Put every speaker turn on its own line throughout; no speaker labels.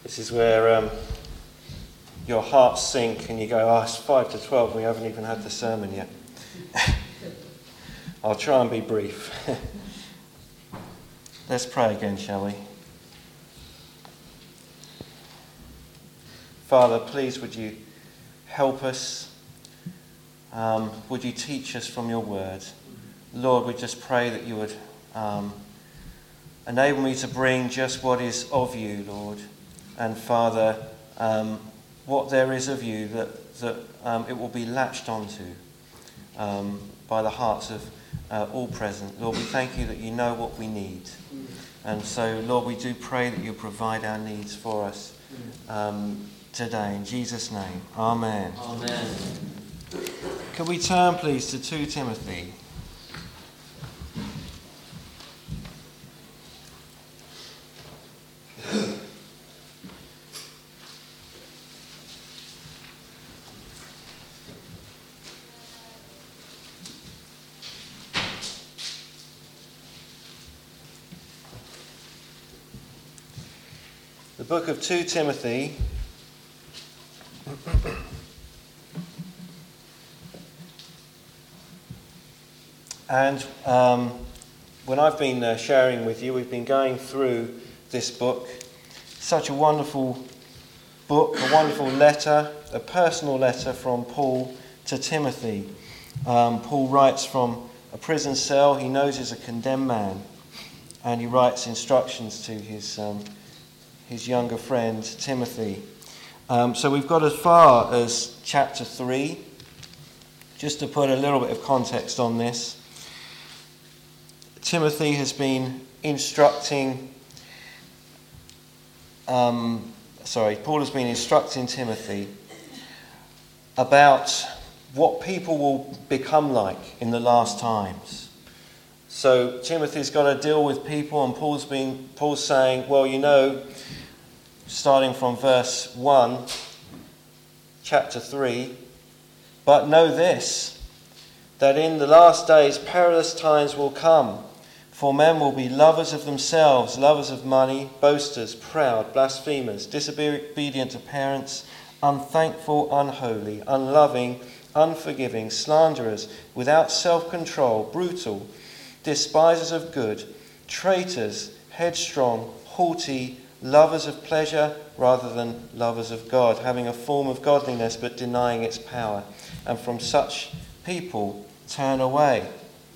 This is where your hearts sink and you go, oh, it's 5 to 12, we haven't even had the sermon yet. I'll try and be brief. Let's pray again, shall we? Father, please would you help us? Would you teach us from your word? Lord, we just pray that you would enable me to bring just what is of you, Lord. And Father, what there is of you, that it will be latched onto by the hearts of all present. Lord, we thank you that you know what we need. And so, Lord, we do pray that you provide our needs for us today. In Jesus' name, amen.
Amen.
Could we turn, please, to 2 Timothy? The book of 2 Timothy. And when I've been sharing with you, we've been going through this book. Such a wonderful book, a wonderful letter, a personal letter from Paul to Timothy. Paul writes from a prison cell. He knows he's a condemned man, and he writes instructions to his younger friend Timothy. So we've got as far as chapter 3. Just to put a little bit of context on this, Timothy has been instructing, Paul has been instructing Timothy about what people will become like in the last times. So Timothy's got to deal with people, and Paul's saying, well, you know, starting from verse 1, chapter 3, but know this, that in the last days perilous times will come, for men will be lovers of themselves, lovers of money, boasters, proud, blasphemers, disobedient to parents, unthankful, unholy, unloving, unforgiving, slanderers, without self-control, brutal, despisers of good, traitors, headstrong, haughty, lovers of pleasure rather than lovers of God, having a form of godliness but denying its power. And from such people turn away.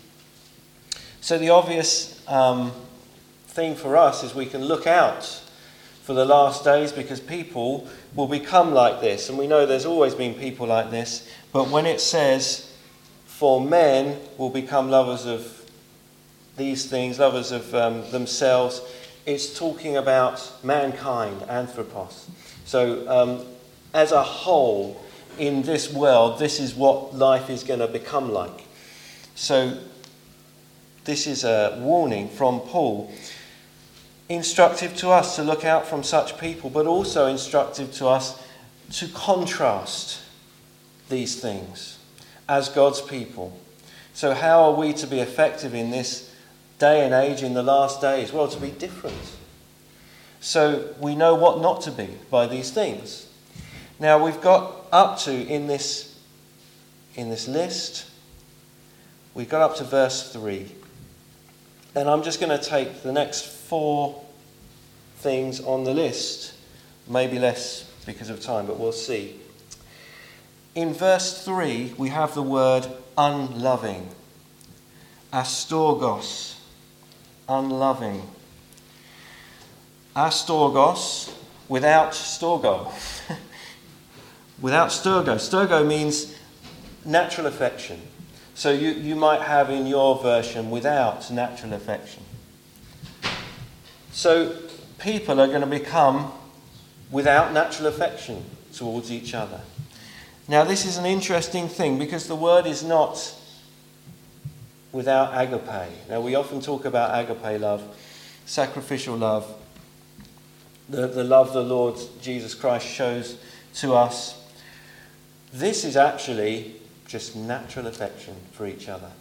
So the obvious thing for us is we can look out for the last days, because people will become like this. And we know there's always been people like this. But when it says, for men will become lovers of these things, lovers of themselves, it's talking about mankind, anthropos. So as a whole, in this world, this is what life is going to become like. So this is a warning from Paul, instructive to us to look out from such people, but also instructive to us to contrast these things as God's people. So how are we to be effective in this day and age, in the last days? Well, to be different. So we know what not to be by these things. Now we've got up to, in this list, we've got up to verse 3. And I'm just going to take the next 4 things on the list. Maybe less because of time, but we'll see. In verse 3, we have the word unloving. Astorgos. Unloving. Astorgos without storgo. Without sturgo. Sturgo means natural affection. So you might have in your version without natural affection. So people are going to become without natural affection towards each other. Now this is an interesting thing, because the word is not without agape. Now we often talk about agape love, sacrificial love, the love the Lord Jesus Christ shows to us. This is actually just natural affection for each other.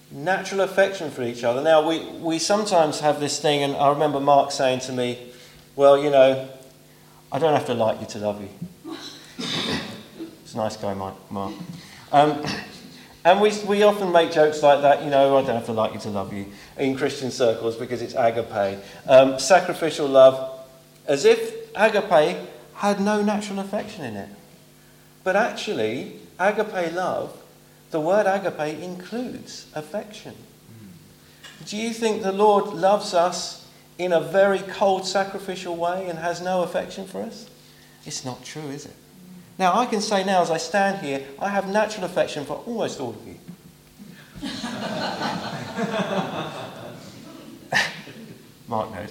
Natural affection for each other. Now, we sometimes have this thing, and I remember Mark saying to me, Well, I don't have to like you to love you. It's a nice guy, Mark. And we often make jokes like that, I don't have to like you to love you, in Christian circles because it's agape. Sacrificial love, as if agape had no natural affection in it. But actually, agape love, the word agape includes affection. Do you think the Lord loves us in a very cold, sacrificial way and has no affection for us? It's not true, is it? Now, I can say now, as I stand here, I have natural affection for almost all of you. Mark knows.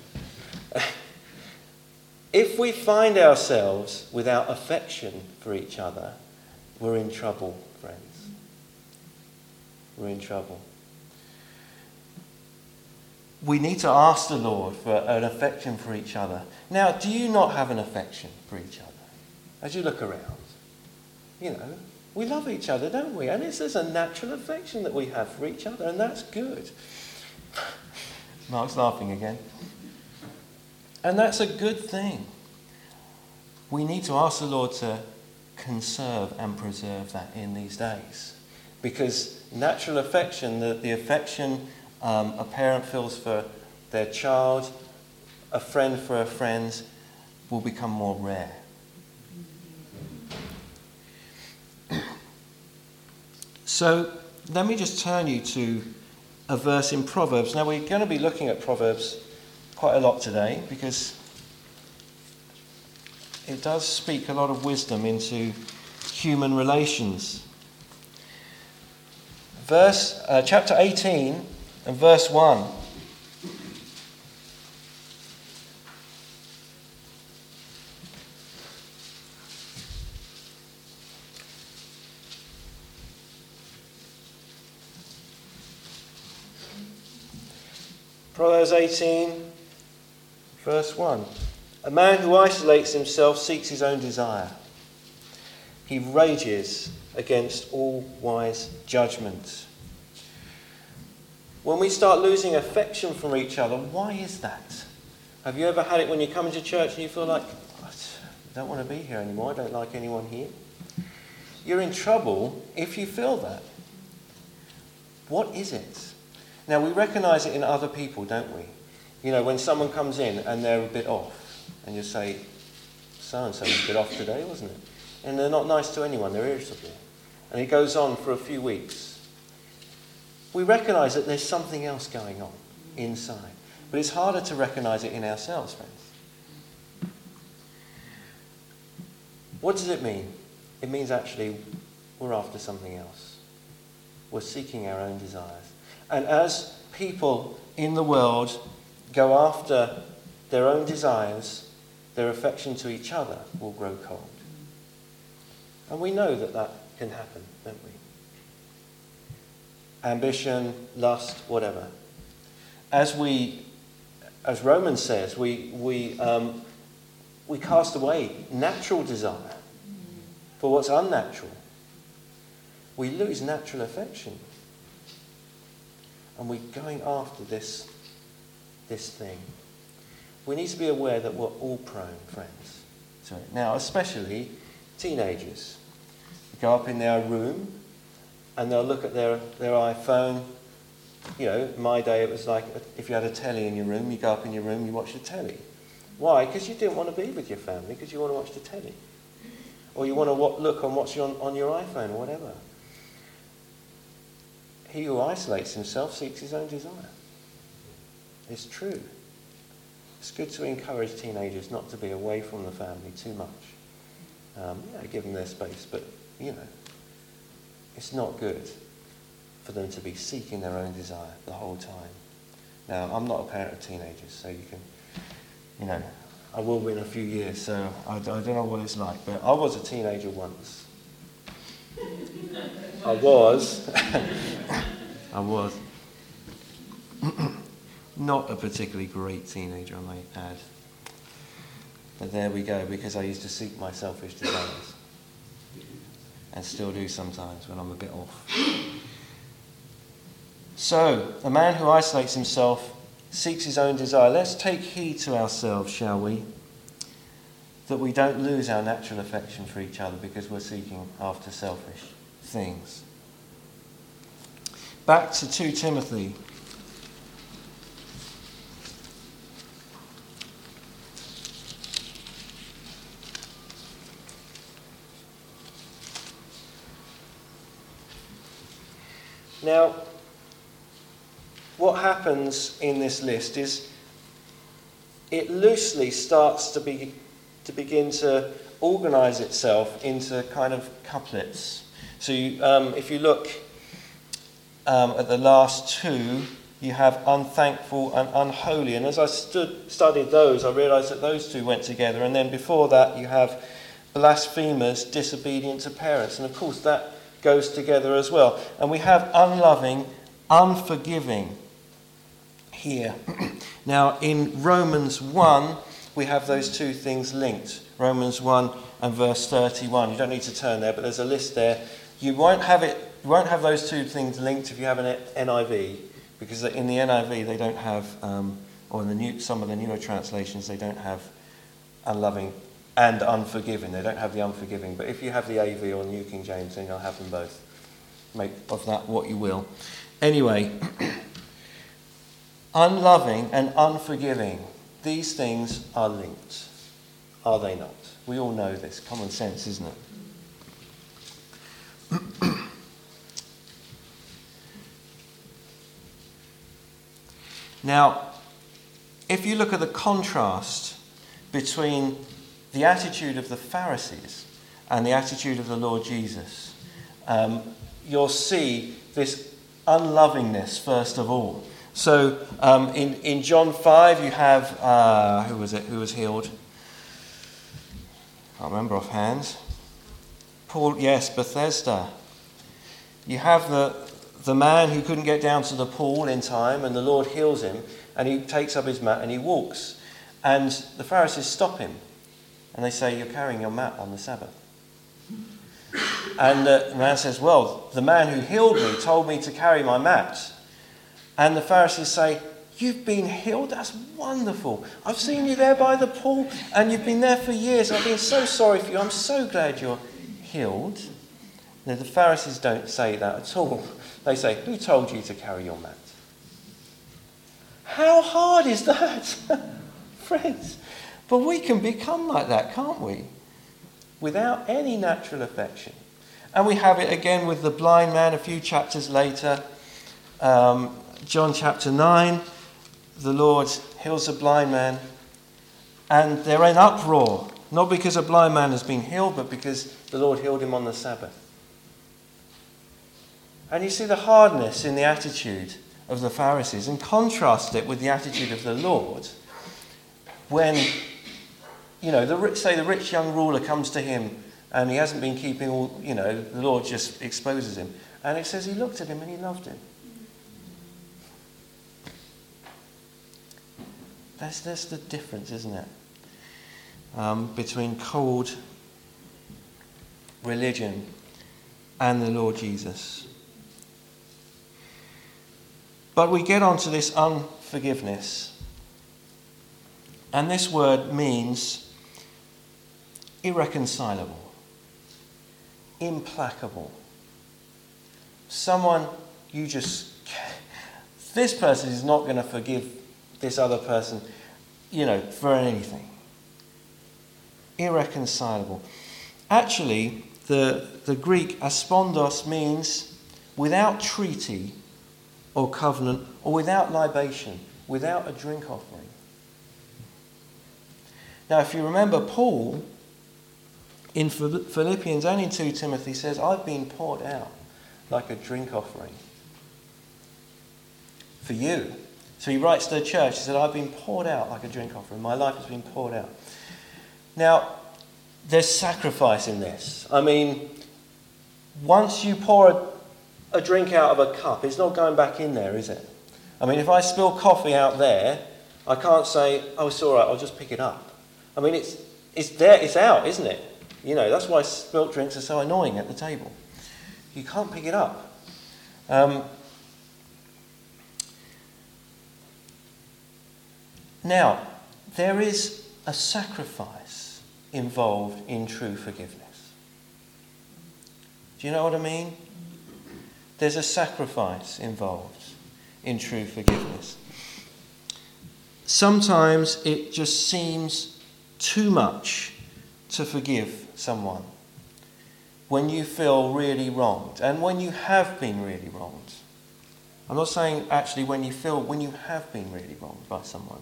If we find ourselves without affection for each other, we're in trouble, friends. We're in trouble. We need to ask the Lord for an affection for each other. Now, do you not have an affection for each other? As you look around, we love each other, don't we? And there's a natural affection that we have for each other, and that's good. Mark's laughing again. And that's a good thing. We need to ask the Lord to conserve and preserve that in these days. Because natural affection, the affection a parent feels for their child, a friend for a friend, will become more rare. So let me just turn you to a verse in Proverbs. Now we're going to be looking at Proverbs quite a lot today because it does speak a lot of wisdom into human relations. Chapter 18 and verse 1. Proverbs 18, verse 1. A man who isolates himself seeks his own desire. He rages against all wise judgment. When we start losing affection from each other, why is that? Have you ever had it when you come into church and you feel like, I don't want to be here anymore, I don't like anyone here? You're in trouble if you feel that. What is it? Now, we recognise it in other people, don't we? When someone comes in and they're a bit off, and you say, so-and-so was a bit off today, wasn't it? And they're not nice to anyone, they're irritable. And it goes on for a few weeks. We recognise that there's something else going on inside. But it's harder to recognise it in ourselves, friends. What does it mean? It means actually we're after something else. We're seeking our own desires. And as people in the world go after their own desires, their affection to each other will grow cold. And we know that that can happen, don't we? Ambition, lust, whatever. As Romans says, we cast away natural desire for what's unnatural. We lose natural affection. And we're going after this thing. We need to be aware that we're all prone, friends. Now, especially teenagers. They go up in their room and they'll look at their iPhone. In my day it was like if you had a telly in your room, you go up in your room, you watch the telly. Why? Because you didn't want to be with your family, because you want to watch the telly. Or you want to look and watch on your iPhone or whatever. He who isolates himself seeks his own desire. It's true. It's good to encourage teenagers not to be away from the family too much. Give them their space, but, it's not good for them to be seeking their own desire the whole time. Now, I'm not a parent of teenagers, so you can, I will be in a few years, so I don't know what it's like, but I was a teenager once. I was. Not a particularly great teenager, I might add. But there we go, because I used to seek my selfish desires. And still do sometimes when I'm a bit off. So, a man who isolates himself seeks his own desire. Let's take heed to ourselves, shall we? That we don't lose our natural affection for each other because we're seeking after selfish things. Back to 2 Timothy. Now, what happens in this list is it loosely starts to begin to organise itself into kind of couplets. So if you look at the last two, you have unthankful and unholy. And as I studied those, I realised that those two went together. And then before that, you have blasphemers, disobedient to parents. And of course, that goes together as well. And we have unloving, unforgiving here. Now, in Romans 1, we have those two things linked. Romans 1 and verse 31. You don't need to turn there, but there's a list there. You won't have those two things linked if you have an NIV, because in the NIV they don't have, or in some of the newer translations they don't have unloving and unforgiving. They don't have the unforgiving. But if you have the AV or New King James, then you'll have them both. Make of that what you will. Anyway, unloving and unforgiving, these things are linked. Are they not? We all know this. Common sense, isn't it? Now, if you look at the contrast between the attitude of the Pharisees and the attitude of the Lord Jesus, you'll see this unlovingness first of all. So in John 5 you have, who was healed? I can't remember offhand. Paul, yes, Bethesda. You have the man who couldn't get down to the pool in time, and the Lord heals him, and he takes up his mat and he walks. And the Pharisees stop him. And they say, "You're carrying your mat on the Sabbath." And the man says, "Well, the man who healed me told me to carry my mat." And the Pharisees say, "You've been healed? That's wonderful. I've seen you there by the pool, and you've been there for years. I've been so sorry for you. I'm so glad you're healed." Now, the Pharisees don't say that at all. They say, "Who told you to carry your mat?" How hard is that, friends? But we can become like that, can't we? Without any natural affection. And we have it again with the blind man a few chapters later. John chapter 9, the Lord heals a blind man. And they're in uproar. Not because a blind man has been healed, but because the Lord healed him on the Sabbath. And you see the hardness in the attitude of the Pharisees, and contrast it with the attitude of the Lord when, the rich young ruler comes to him and he hasn't been keeping all, the Lord just exposes him. And it says he looked at him and he loved him. That's the difference, isn't it? Between cold religion and the Lord Jesus. But we get onto this unforgiveness. And this word means irreconcilable, implacable. Someone this person is not going to forgive this other person, for anything. Irreconcilable. Actually, the Greek aspondos means without treaty or covenant, or without libation, without a drink offering. Now, if you remember, Paul, in Philippians and in 2 Timothy, says, "I've been poured out like a drink offering for you." So he writes to the church, he said, "I've been poured out like a drink offering. My life has been poured out." Now, there's sacrifice in this. I mean, once you pour a drink out of a cup, it's not going back in there, is it? I mean, if I spill coffee out there, I can't say, "Oh, it's all right, I'll just pick it up." I mean, it's there, it's out, isn't it? That's why spilt drinks are so annoying at the table. You can't pick it up. Now, there is a sacrifice involved in true forgiveness. Do you know what I mean? There's a sacrifice involved in true forgiveness. Sometimes it just seems too much to forgive someone when you feel really wronged and when you have been really wronged. I'm not saying actually when you have been really wronged by someone.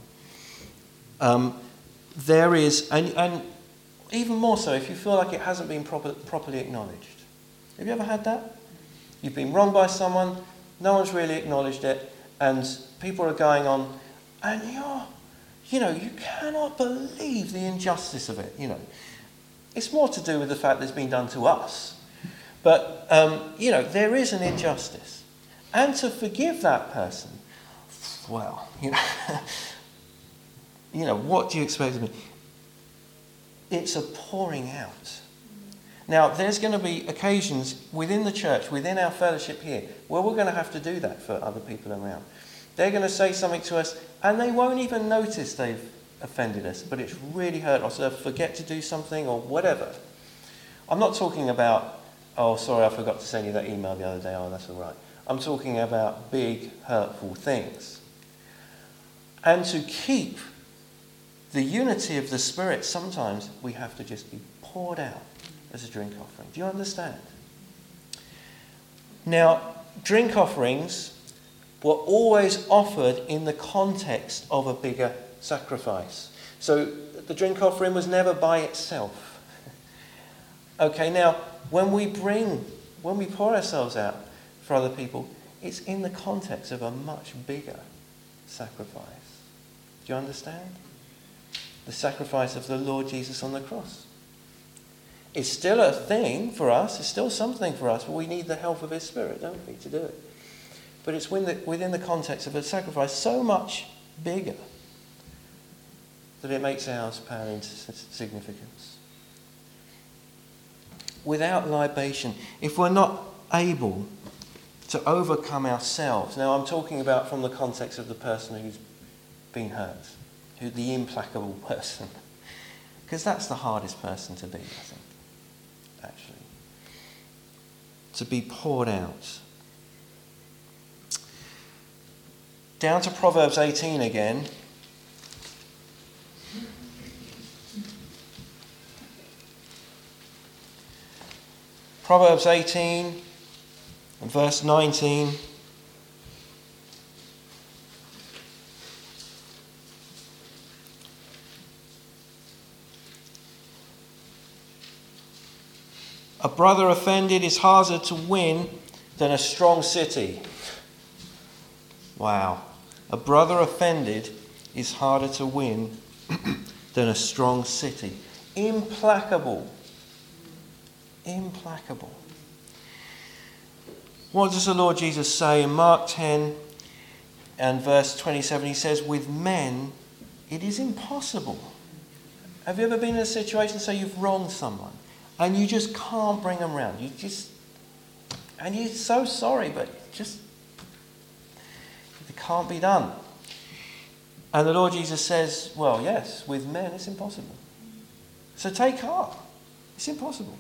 There is, and even more so if you feel like it hasn't been properly acknowledged. Have you ever had that? You've been wronged by someone, no one's really acknowledged it, and people are going on, and you cannot believe the injustice of it, It's more to do with the fact that it's been done to us. But, there is an injustice. And to forgive that person, well, what do you expect of me? It's a pouring out. Now, there's going to be occasions within the church, within our fellowship here, where we're going to have to do that for other people around. They're going to say something to us, and they won't even notice they've offended us, but it's really hurt us. They'll forget to do something or whatever. I'm not talking about, oh, sorry, I forgot to send you that email the other day. Oh, that's all right. I'm talking about big, hurtful things. And to keep the unity of the Spirit, sometimes we have to just be poured out as a drink offering. Do you understand? Now, drink offerings were always offered in the context of a bigger sacrifice. So the drink offering was never by itself. Okay, now, when we pour ourselves out for other people, it's in the context of a much bigger sacrifice. Do you understand? The sacrifice of the Lord Jesus on the cross. It's still a thing for us, it's still something for us, but we need the help of His Spirit, don't we, to do it. But it's within the context of a sacrifice so much bigger that it makes ours pale into significance. Without libation, if we're not able to overcome ourselves, now I'm talking about from the context of the person who's been hurt, the implacable person, because that's the hardest person to be, I think, actually. To be poured out. Down to Proverbs 18 again. Proverbs 18 and verse 19. A brother offended is harder to win than a strong city. Wow. A brother offended is harder to win than a strong city. Implacable. Implacable. What does the Lord Jesus say in Mark 10 and verse 27? He says, with men it is impossible. Have you ever been in a situation, say you've wronged someone, and you just can't bring them round? And you're so sorry, but it can't be done. And the Lord Jesus says, well, yes, with men it's impossible. So take heart. It's impossible.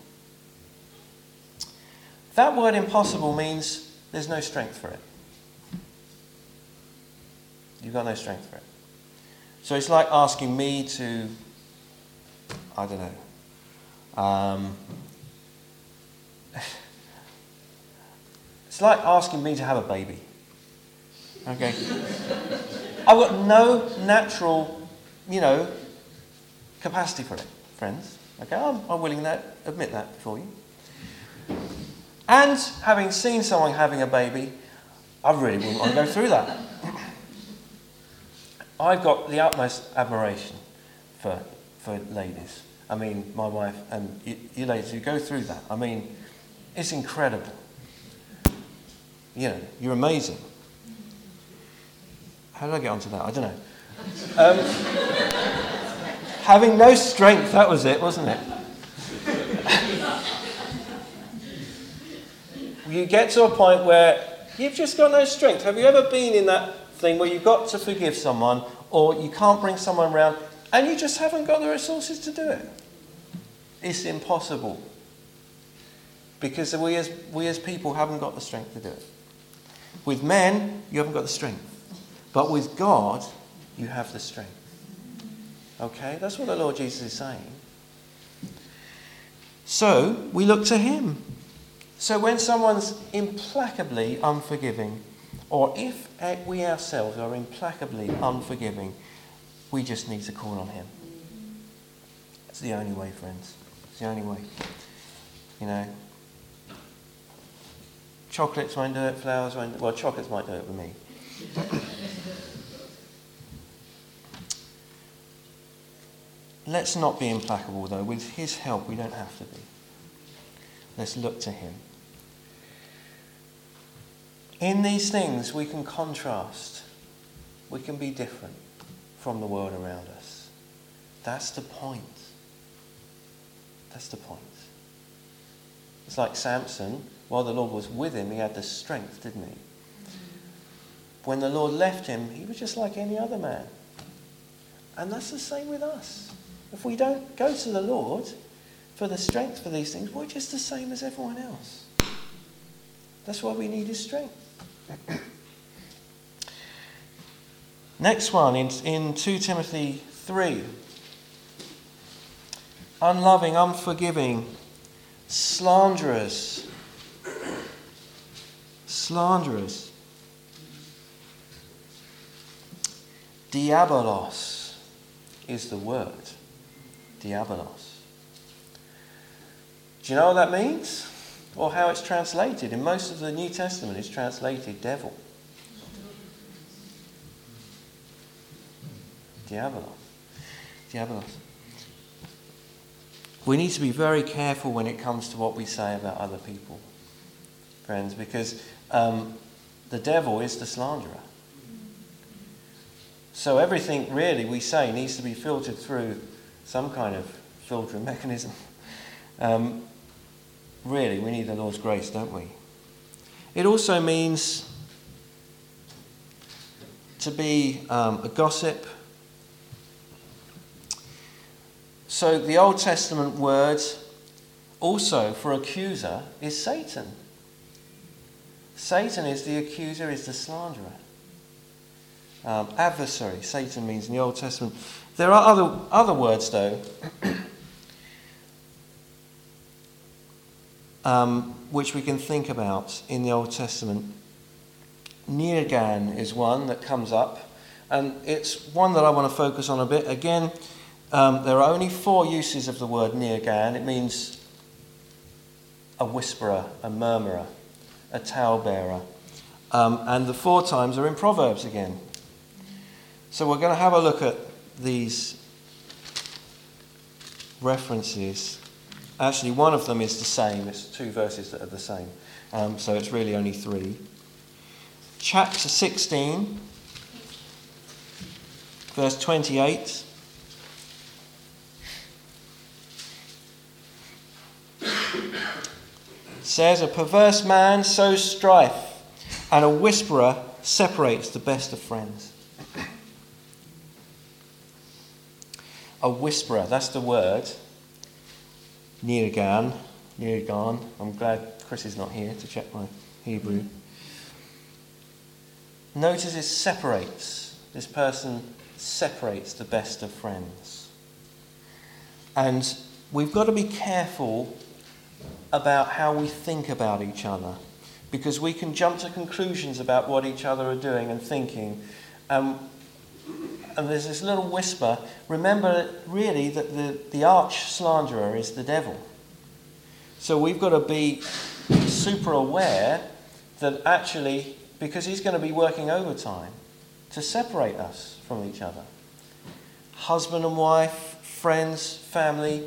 That word impossible means there's no strength for it. You've got no strength for it. So it's like asking me to, I don't know, it's like asking me to have a baby. Okay? I've got no natural, capacity for it, friends. Okay? I'm willing to admit that before you. And having seen someone having a baby, I really wouldn't want to go through that. I've got the utmost admiration for ladies. I mean, my wife and you ladies who go through that. I mean, it's incredible. You're amazing. How did I get onto that? I don't know. Having no strength, that was it, wasn't it? You get to a point where you've just got no strength. Have you ever been in that thing where you've got to forgive someone or you can't bring someone round, and you just haven't got the resources to do it. It's impossible. Because we as people haven't got the strength to do it. With men, you haven't got the strength. But with God, you have the strength. Okay? That's what the Lord Jesus is saying. So, we look to him. So when someone's implacably unforgiving, or if we ourselves are implacably unforgiving, we just need to call on him. It's the only way, friends. It's the only way. You know, chocolates won't do it, flowers won't do it. Well, chocolates might do it with me. Let's not be implacable, though. With his help, we don't have to be. Let's look to him. In these things, we can contrast. We can be different from the world around us. That's the point. That's the point. It's like Samson. While the Lord was with him, he had the strength, didn't he? When the Lord left him, he was just like any other man. And that's the same with us. If we don't go to the Lord for the strength for these things, we're just the same as everyone else. That's why we need his strength. Next one, in 2 Timothy 3. Unloving, unforgiving, slanderers. Slanderers. Diabolos is the word. Diabolos. Do you know what that means? Or how it's translated? In most of the New Testament, it's translated devil. Diabolos. Diabolos. We need to be very careful when it comes to what we say about other people, friends, because the devil is the slanderer. So everything really we say needs to be filtered through some kind of filtering mechanism. Really, we need the Lord's grace, don't we? It also means to be a gossip. So the Old Testament word also for accuser is Satan. Satan is the accuser, is the slanderer. Adversary, Satan means in the Old Testament. There are other words though, which we can think about in the Old Testament. Nirgan is one that comes up, and it's one that I want to focus on a bit. Again, there are only 4 uses of the word nirgan. It means a whisperer, a murmurer, a talebearer. And the 4 times are in Proverbs again. So we're going to have a look at these references. Actually, one of them is the same. It's 2 verses that are the same. So it's really only 3. Chapter 16, verse 28. Says, a perverse man sows strife, and a whisperer separates the best of friends. A whisperer, that's the word. Nirgan. I'm glad Chris is not here to check my Hebrew. Notice it separates. This person separates the best of friends. And we've got to be careful about how we think about each other, because we can jump to conclusions about what each other are doing and thinking. And there's this little whisper. Remember, really, that the arch slanderer is the devil. So we've got to be super aware that actually, because he's going to be working overtime to separate us from each other. Husband and wife, friends, family.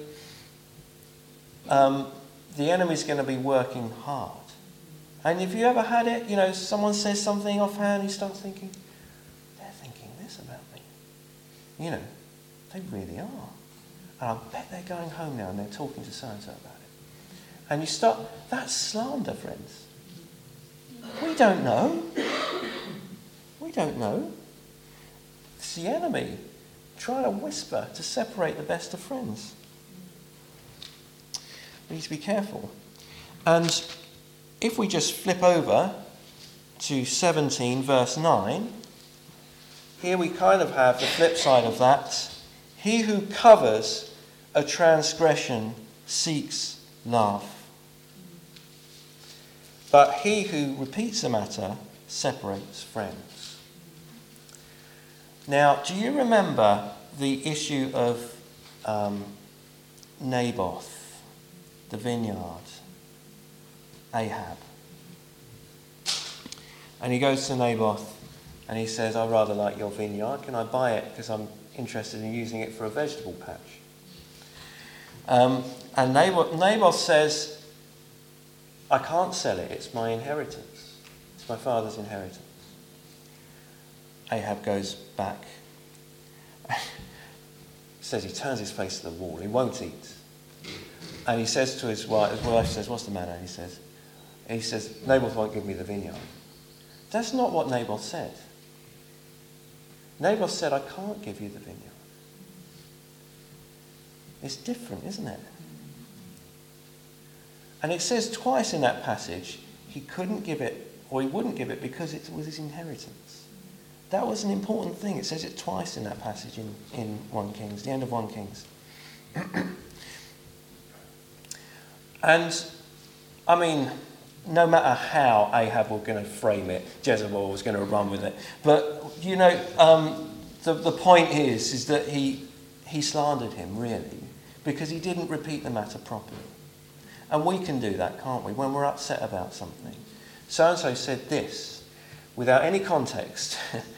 The enemy's going to be working hard. And if you ever had it, someone says something offhand, you start thinking, they're thinking this about me. They really are. And I bet they're going home now and they're talking to so-and-so about it. And you start, that's slander, friends. We don't know. We don't know. It's the enemy trying to whisper to separate the best of friends. We need to be careful. And if we just flip over to 17 verse 9, here we kind of have the flip side of that. He who covers a transgression seeks love, but he who repeats the matter separates friends. Now, do you remember the issue of Naboth, the vineyard, Ahab? And he goes to Naboth and he says, I rather like your vineyard. Can I buy it? Because I'm interested in using it for a vegetable patch. And Naboth says, I can't sell it. It's my inheritance. It's my father's inheritance. Ahab goes back. Says he turns his face to the wall. He won't eat. And he says to his wife says, what's the matter? He says, Naboth won't give me the vineyard. That's not what Naboth said. Naboth said, I can't give you the vineyard. It's different, isn't it? And it says twice in that passage, he couldn't give it, or he wouldn't give it because it was his inheritance. That was an important thing. It says it twice in that passage in 1 Kings, the end of 1 Kings. And, I mean, no matter how Ahab was going to frame it, Jezebel was going to run with it. But, you know, the point is that he slandered him, really, because he didn't repeat the matter properly. And we can do that, can't we, when we're upset about something. So-and-so said this, without any context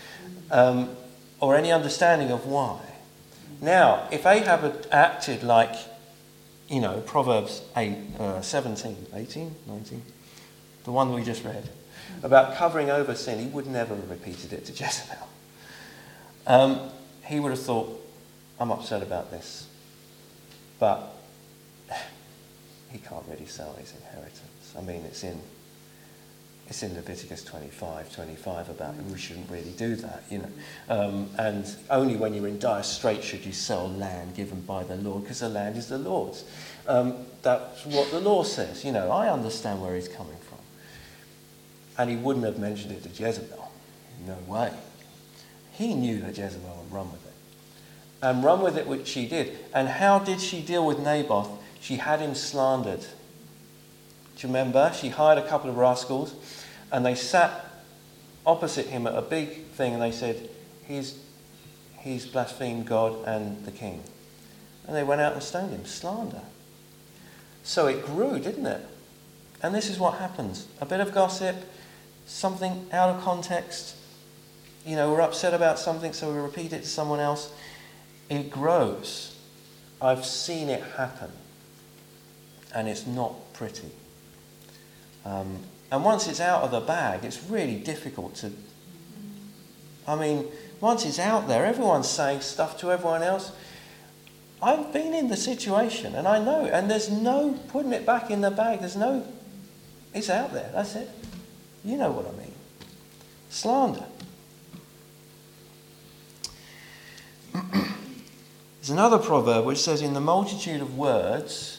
or any understanding of why. Now, if Ahab had acted like, you know, Proverbs 17, 18, 19, the one we just read, about covering over sin, he would never have repeated it to Jezebel. He would have thought, I'm upset about this, but he can't really sell his inheritance. I mean, it's in Leviticus 25 about we shouldn't really do that, you know. And only when you're in dire straits should you sell land given by the Lord, because the land is the Lord's. That's what the law says, you know. I understand where he's coming from. And he wouldn't have mentioned it to Jezebel. No way. He knew that Jezebel would run with it. And run with it, which she did. And how did she deal with Naboth? She had him slandered. Do you remember? She hired a couple of rascals and they sat opposite him at a big thing and they said, he's blasphemed God and the king. And they went out and stoned him. Slander. So it grew, didn't it? And this is what happens. A bit of gossip, something out of context. You know, we're upset about something, so we repeat it to someone else. It grows. I've seen it happen. And it's not pretty. And once it's out of the bag, it's really difficult to... I mean, once it's out there, everyone's saying stuff to everyone else. I've been in the situation, and I know, and there's no putting it back in the bag. There's no... It's out there, that's it. You know what I mean. Slander. There's another proverb which says, in the multitude of words,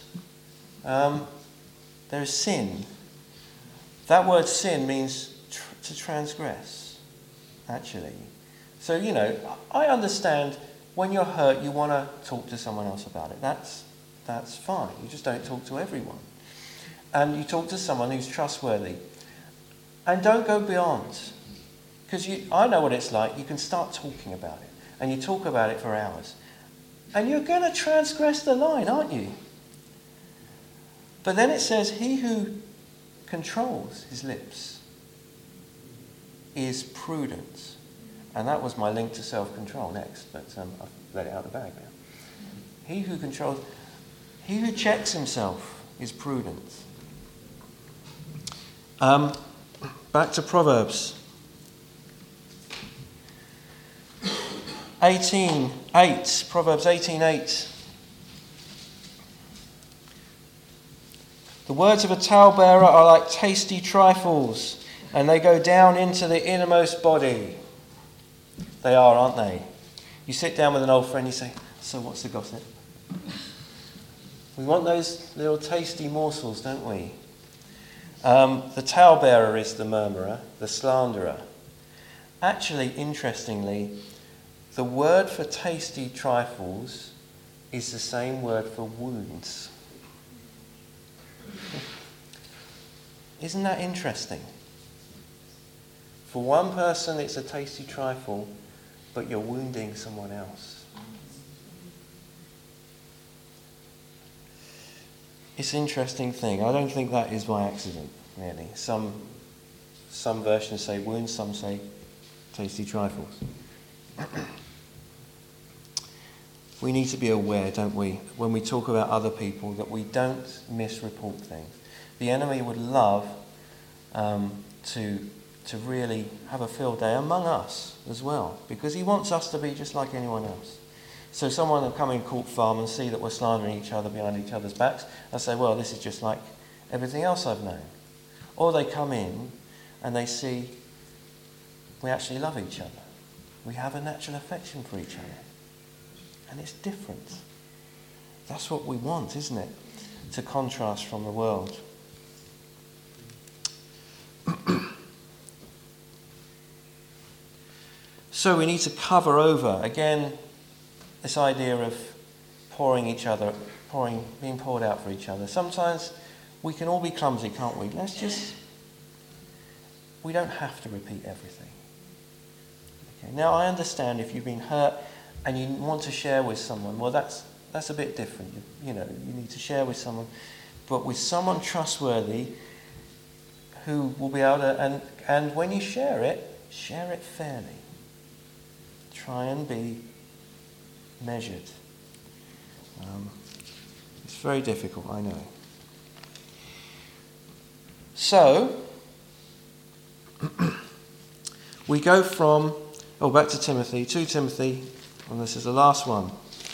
there is sin. That word sin means to transgress, actually. So, you know, I understand when you're hurt, you want to talk to someone else about it. That's fine. You just don't talk to everyone. And you talk to someone who's trustworthy. And don't go beyond. Because I know what it's like. You can start talking about it. And you talk about it for hours. And you're going to transgress the line, aren't you? But then it says, he who controls his lips is prudent. And that was my link to self-control next, but I've let it out of the bag now. He who checks himself is prudent. Back to Proverbs 18:8. Proverbs 18:8. The words of a talebearer are like tasty trifles, and they go down into the innermost body. They are, aren't they? You sit down with an old friend, you say, so what's the gossip? We want those little tasty morsels, don't we? The talebearer is the murmurer, the slanderer. Actually, interestingly, the word for tasty trifles is the same word for wounds. Isn't that interesting? For one person, it's a tasty trifle, but you're wounding someone else. It's an interesting thing. I don't think that is by accident, really. Some versions say wounds, some say tasty trifles. We need to be aware, don't we, when we talk about other people, that we don't misreport things. The enemy would love to really have a field day among us as well, because he wants us to be just like anyone else. So someone will come in Court Farm and see that we're slandering each other behind each other's backs and say, well, this is just like everything else I've known. Or they come in and they see we actually love each other. We have a natural affection for each other. And it's different. That's what we want, isn't it? To contrast from the world. So we need to cover over, again, this idea of being poured out for each other. Sometimes we can all be clumsy, can't we? We don't have to repeat everything. Okay. Now, I understand if you've been hurt and you want to share with someone, well, that's a bit different. You need to share with someone. But with someone trustworthy who will be able to, and when you share it fairly. Try and be measured. It's very difficult, I know. So, we go from, back to Timothy, 2 Timothy, and this is the last one.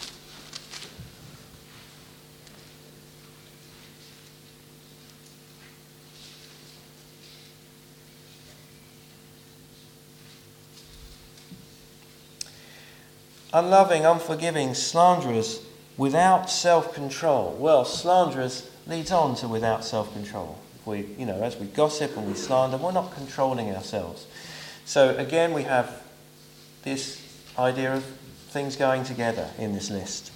Unloving, unforgiving, slanderers, without self-control. Well, slanderers leads on to without self-control. As we gossip and we slander, we're not controlling ourselves. So again, we have this idea of things going together in this list.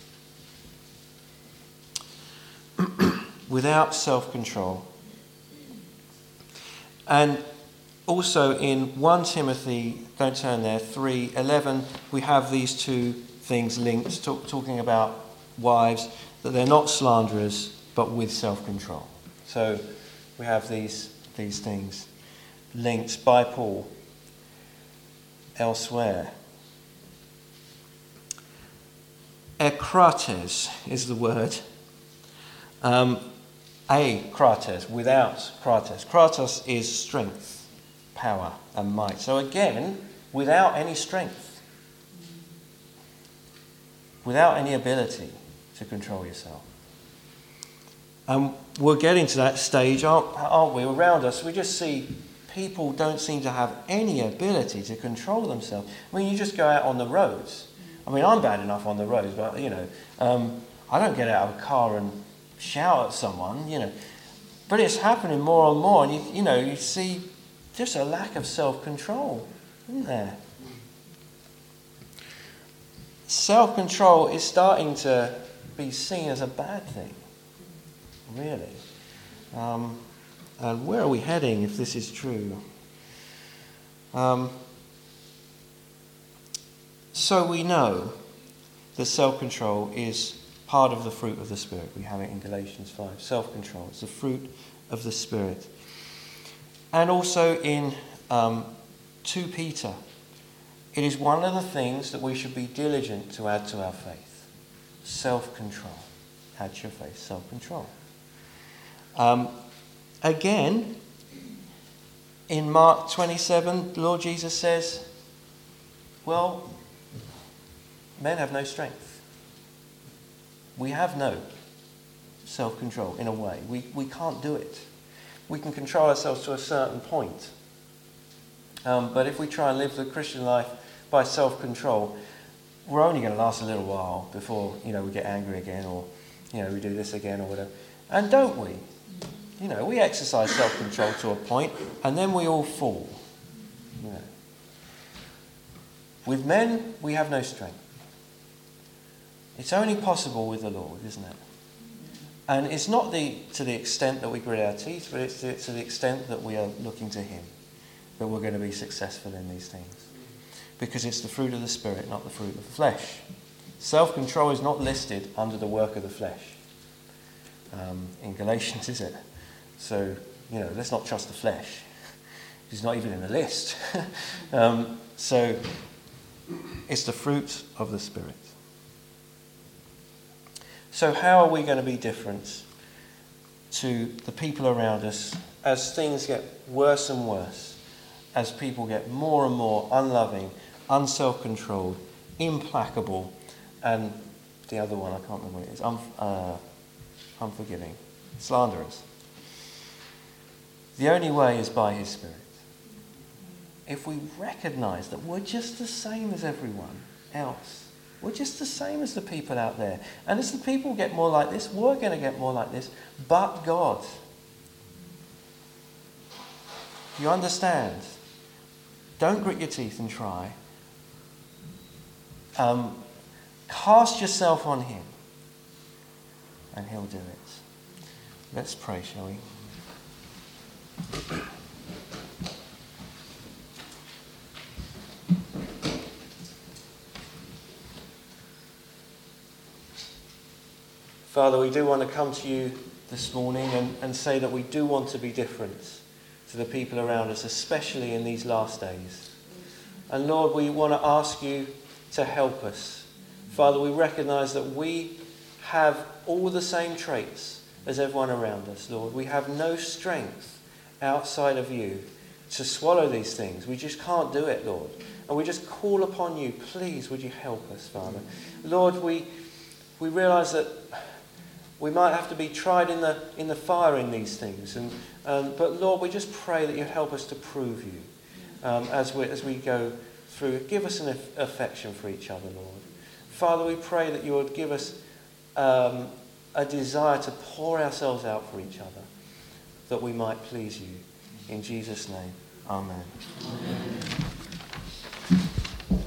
Without self-control. And also in 1 Timothy, don't turn there, 3:11, we have these two things linked, talking about wives, that they're not slanderers, but with self-control. So we have these things linked by Paul elsewhere. Ekrates is the word. Krates, without kratos. Kratos is strength, power and might. So again, without any strength, without any ability to control yourself. We're getting to that stage, aren't we? Around us, we just see people don't seem to have any ability to control themselves. I mean, you just go out on the roads. I mean, I'm bad enough on the roads, but, I don't get out of a car and shout at someone, But it's happening more and more, and you see just a lack of self-control, isn't there? Self-control is starting to be seen as a bad thing, really. And where are we heading if this is true? So we know that self-control is part of the fruit of the Spirit. We have it in Galatians 5. Self-control is the fruit of the Spirit. And also in 2 Peter, it is one of the things that we should be diligent to add to our faith. Self-control. Add to your faith, self-control. Again, in Mark 27, the Lord Jesus says, well, men have no strength. We have no self-control in a way. We can't do it. We can control ourselves to a certain point. But if we try and live the Christian life by self-control, we're only going to last a little while before, we get angry again, or, we do this again or whatever. And don't we? We exercise self-control to a point, and then we all fall. With men, we have no strength. It's only possible with the Lord, isn't it? And it's not to the extent that we grit our teeth, but it's to the extent that we are looking to Him that we're going to be successful in these things. Because it's the fruit of the Spirit, not the fruit of the flesh. Self-control is not listed under the work of the flesh in Galatians, is it? So, let's not trust the flesh. It's not even in the list. So, it's the fruit of the Spirit. So how are we going to be different to the people around us as things get worse and worse, as people get more and more unloving, unself-controlled, implacable, and the other one, I can't remember what it is, unforgiving, slanderers? The only way is by His Spirit. If we recognise that we're just the same as everyone else, we're just the same as the people out there. And as the people get more like this, we're going to get more like this, but God. You understand? Don't grit your teeth and try. Cast yourself on Him, and He'll do it. Let's pray, shall we? Father, we do want to come to you this morning and say that we do want to be different to the people around us, especially in these last days. And Lord, we want to ask you to help us. Father, we recognise that we have all the same traits as everyone around us, Lord. We have no strength outside of you to swallow these things. We just can't do it, Lord. And we just call upon you, please, would you help us, Father? Lord, we realise that we might have to be tried in the fire in these things, but Lord, we just pray that you'd help us to prove you as we go through. Give us an affection for each other, Lord. Father, we pray that you would give us a desire to pour ourselves out for each other, that we might please you. In Jesus' name, amen.